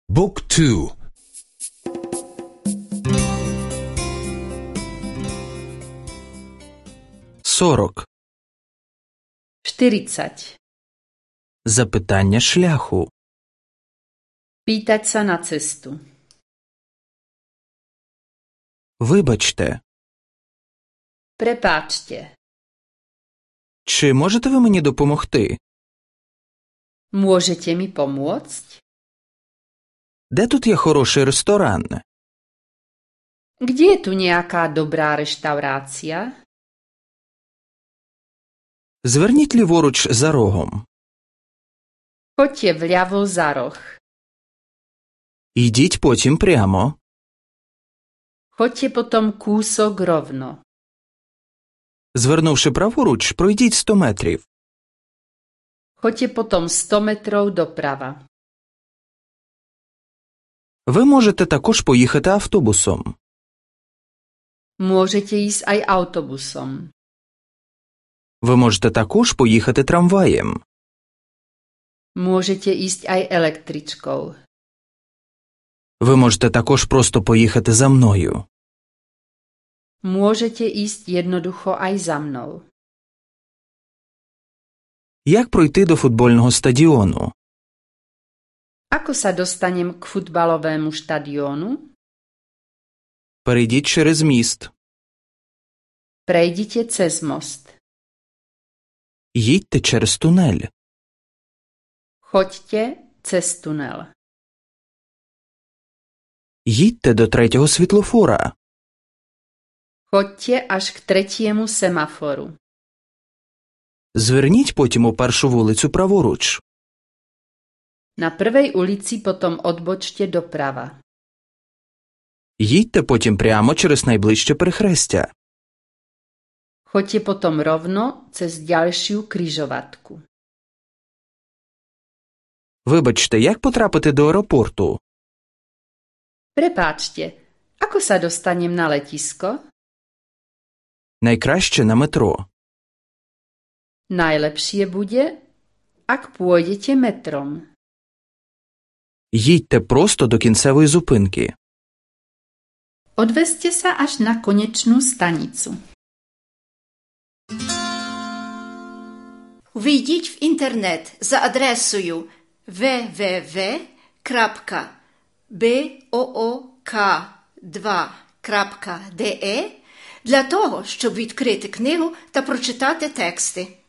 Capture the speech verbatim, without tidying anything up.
Book two. Сорок. štyridsať. Запитання шляху. Pýtať sa na cestu. Вибачте, Prepáčte. чи можете ви мені допомогти? Môžete mi pomôcť? Де тут є хороший ресторан? Kde je tu nejaká dobrá reštaurácia? Зверніть ліворуч за рогом. Choďte vľavo za roh. Йдіть потім прямо. Choďte potom kúsok rovno. Звернувши праворуч, пройдіть сто метрів. Choďte potom sto metrov doprava. Ви можете також поїхати автобусом. Môžete ísť aj autobusom. Ви можете також поїхати трамваєм. Môžete ísť aj električkou. Ви можете також просто поїхати за мною. Môžete ísť jednoducho aj za mnou. Як пройти до футбольного стадіону? Ako sa dostanem k futbalovému štadiónu? Перейдіть через міст. Prejdite cez most. Їдьте через тунель. Choďte cez tunel. Їдьте до третього світлофора. Choďte až k tretiemu semaforu. Зверніть потім у першу вулицю праворуч. Na prvej ulici potom odbočte doprava. Їдьте потім прямо через найближче перехрестя. Choďte potom rovno cez ďalšiu križovatku. Вибачте, як потрапити до аеропорту? Prepáčte, ako sa dostanem na letisko? Найкраще на метро. Najlepšie bude, ak pôjdete metrom. Їдьте просто до кінцевої зупинки. Odvezte sa až na konečnú stanicu. Ввійдіть в інтернет за адресою double-u double-u double-u крапка book два крапка de для того, щоб відкрити книгу та прочитати тексти.